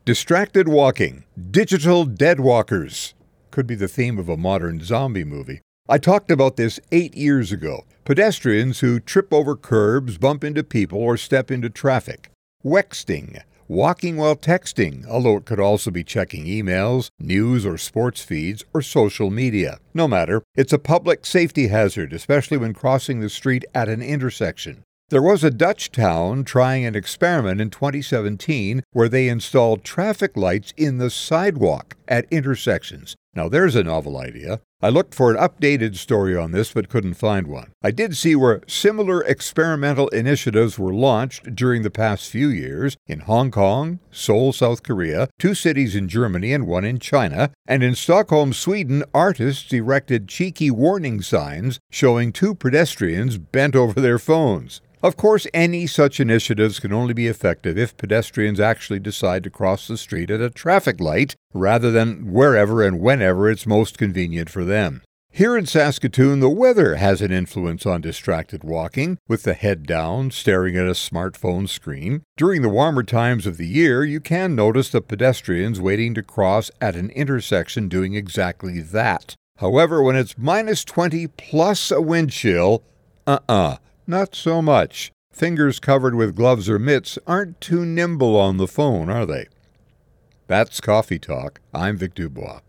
Distracted walking, digital dead walkers. Could be the theme of a modern zombie movie. I talked about this 8 years ago. Pedestrians who trip over curbs, bump into people, or step into traffic. Wexting, walking while texting, although it could also be checking emails, news or sports feeds, or social media. No matter, it's a public safety hazard, especially when crossing the street at an intersection. There was a Dutch town trying an experiment in 2017 where they installed traffic lights in the sidewalk at intersections. Now there's a novel idea. I looked for an updated story on this but couldn't find one. I did see where similar experimental initiatives were launched during the past few years in Hong Kong, Seoul, South Korea, 2 cities in Germany and 1 in China, and in Stockholm, Sweden, artists erected cheeky warning signs showing 2 pedestrians bent over their phones. Of course, any such initiatives can only be effective if pedestrians actually decide to cross the street at a traffic light rather than wherever and whenever it's most convenient for them. Here in Saskatoon, the weather has an influence on distracted walking, with the head down, staring at a smartphone screen. During the warmer times of the year, you can notice the pedestrians waiting to cross at an intersection doing exactly that. However, when it's minus 20 plus a wind chill, not so much. Fingers covered with gloves or mitts aren't too nimble on the phone, are they? That's Coffee Talk. I'm Vic Dubois.